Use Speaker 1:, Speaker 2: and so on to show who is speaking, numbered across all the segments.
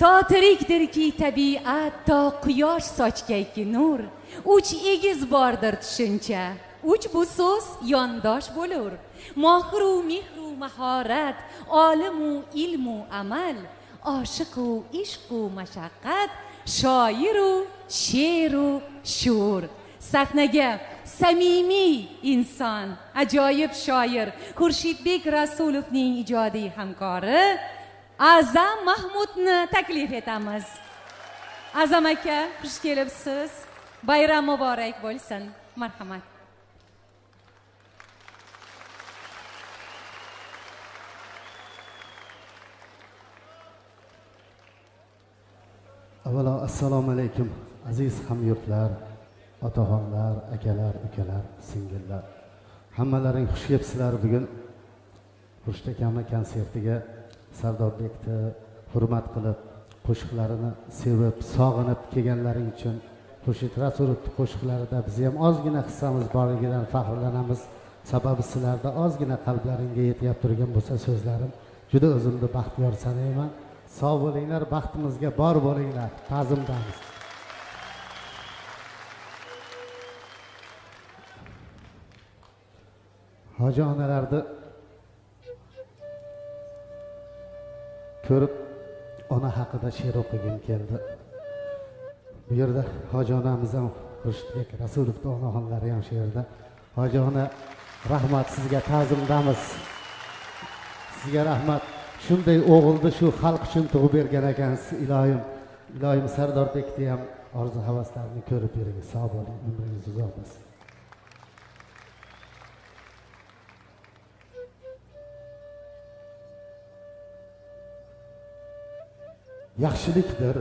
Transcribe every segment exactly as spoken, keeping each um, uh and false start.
Speaker 1: to tirikdirki tabiat, to quyosh sochgayki nur, uch egiz bordir tushuncha, uch bu so'z yondosh bo'lur. Mohiru mehru mahorat, olimu ilmu amal, oshiqu ishqu mashaqqat, shoiru she'ru shuur. Sahnaga samimiy inson, ajoyib shoir Xurshidbek Rasulovning ijodiy hamkori Azam Mahmudni taklif etamiz. Azam aka, xush kelibsiz. Bayram muborak bo'lsin. Marhamat.
Speaker 2: Avvalo assalomu alaykum aziz hamyurtlar, otaxonlar, akalar, ukalar, singillar. Hammalaring xush kelibsizlar. Bugun Xurshid akamning konsertiga Sardorbekni hurmat qilib, qo'shiqlarini sevib, sog'inib kelganlaring uchun Xurshid Rasulovning qo'shiqlarida biz ham ozgina hissamiz borligidan faxrlanamiz. Sababi sizlarda ozgina qalblaringga yetyap turgan bo'lsa so'zlarim, juda o'zimni baxtiyor sanayman. Sog' bo'linglar, baxtimizga bor bo'linglar. Ta'zimdamiz. Hoji onalarni ko'rib, ona haqida she'r o'qigim keldi. Bu yerda hoji onamiz ham, Xurshidbek Rasulovning onaxonlari ham she'rda. Hoji ona, rahmat sizga, ta'zimdamiz. Sizga rahmat. Shunday o'g'ilni shu xalq uchun tug'ib bergan ekansiz, iloyim. Iloyim Sardorbekni ham orzu havaslarini ko'rib bering. Sog' bo'ling, umringiz uzoq bo'lsin. Yaxshilikdir,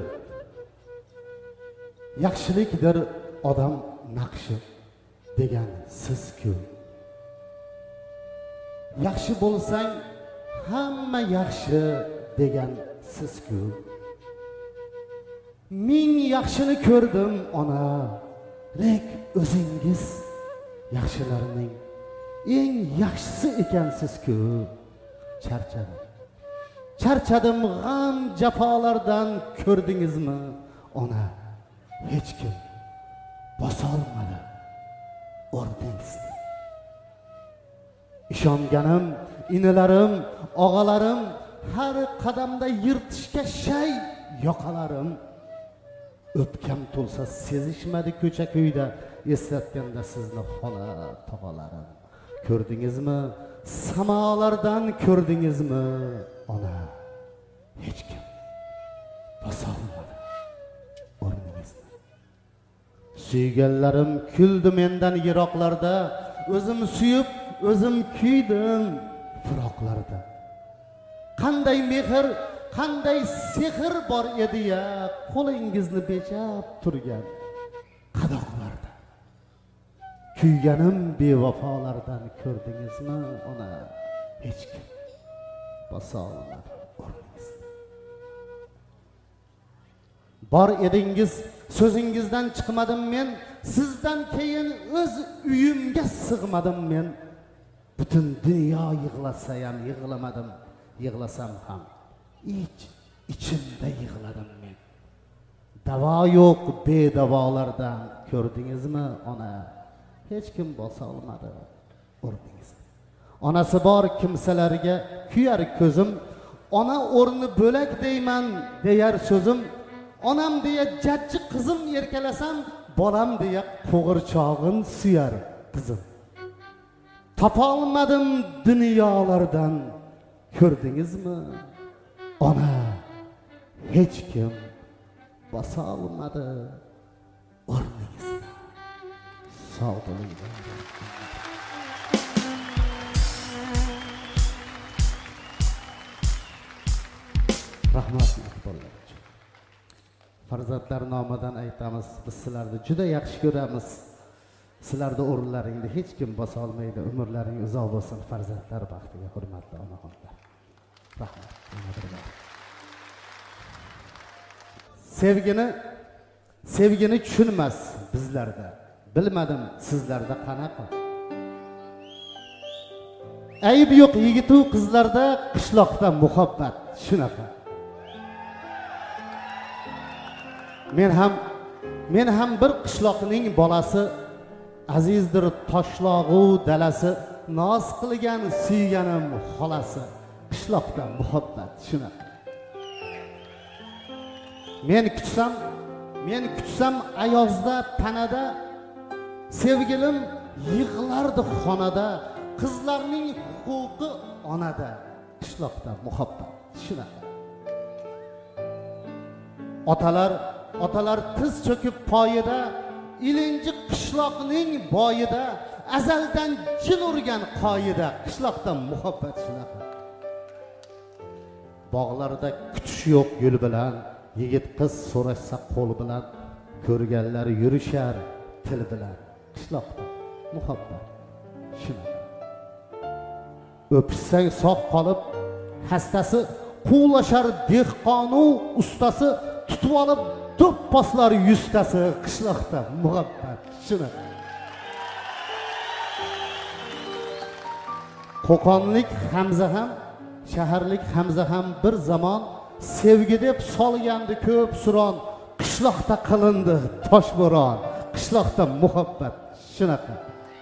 Speaker 2: yaxshilikdir odam naqshi degan siz-ku. Yaxshi bo'lsang hamma yaxshi degan siz-ku. Ming yaxshini ko'rdim ona, lek o'zingiz yaxshilarning eng yaxshisi ekansiz-ku. Charchadim. Charchadim g'am jafolardan, ko'rdingizmi ona? Hech kim bosolmadi o'rningizni. Ishonganim inalarim, og'alarim, har qadamda yirtishga shay yoqalarim. O'pkam to'lsa sezishmadi ko'cha ko'yda, eslatganda sizni xola tog'alarim. Ko'rdingizmi samolardan, ko'rdingizmi ona? Hech kim bosolmadi o'rningizni. Suyganlarim kuldi mendan yiroqlarda, o'zim suyib o'zim kuydim firoqlarda. Qanday mehr, qanday sehr bor edi ya, qo'lingizni bechab turgan qadoqlarda. Kuyganim bevafolardan, ko'rdingizmi ona? Hech kim bosolmadi o'rningizni. Bor edingiz, so'zingizdan chiqmadim men, sizdan keyin o'z uyimga sig'madim men. Butun dunyo yig'lasa ham yig'lamadim, yig'lasam ham ich ichimda yig'ladim men. Davo yo'q bedavolardan, ko'rdingizmi ona? Hech kim bosa olmadi o'rningizni. Onasi bor kimsalarga kuyar ko'zim, ona o'rni bo'lak deyman deyar so'zim. Onam deya jajji qizim erkalasam, bolam deya qo'g'irchog'in suyar qizim. Topolmadim dunyolardan, ko'rdingizmi ona? Hech kim bosa olmadi o'rningizni. Sog' bo'ling. Rahmat bolalar. Farzandlar nomidan aytamiz, biz sizlarni juda yaxshi ko'ramiz. Sizlarning o'rinlaringni hech kim bosa olmaydi. Umrlaring uzoq bo'lsin. Farzandlar baxtiga, hurmatli onaxonlar. Rahmat. Sevgini sevgini tushunmas bizlarda. Bilmadim sizlarda qanaqa. Ayb yo'q yigit-u qizlarda, qishloqda muhabbat shunaqa. men ham men ham bir qishloqning bolasi, azizdir toshlog'u dalasi, noz qilgan suyganim xolasi, qishloqda muhabbat shunaqa. Men kutsam, men kutsam ayozda tanada, sevgilim yig'lardi xonada, qizlarning huquqi onada, qishloqda muhabbat shunaqa. Otalar, otalar tiz cho'kib poyida, ilinji qishloqning boyida, azaldan jin urgan qoyida, qishloqda muhabbat shunaqa. Bog'larda kutish yo'q yo'l bilan, yigit qiz so'rashsa qo'l bilan, ko'rganlar yurishar til bilan, qishloqda muhabbat shunaqa. O'pishsang sog' qolib, hastasi quvlashar dehqonu ustasi, tutib olib do'pposlar yuztasi, qishloqda muhabbat shunaqa. Qo'qonlik Hamza ham, shaharlik Hamza ham bir zamon sevgi deb solgandi ko'p suron, qishloqda qilindi toshbo'ron, qishloqda muhabbat shunaqa.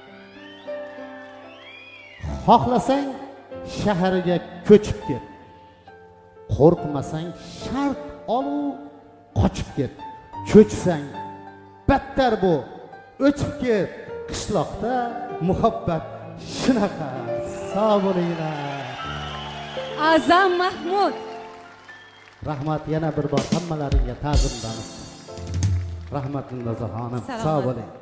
Speaker 2: Xohlasang shaharga ko'chib ket, qo'rqmasang shart olu qochib ket, cho'chsang battar bu o'chib ket, qishloqda muhabbat shunaqa. Sog' bo'linglar.
Speaker 1: Azam Mahmud.
Speaker 2: Rahmat yana bir bor hammalaringga ta'zimdamiz. Rahmat Dilnoza xonim. Sog' bo'ling.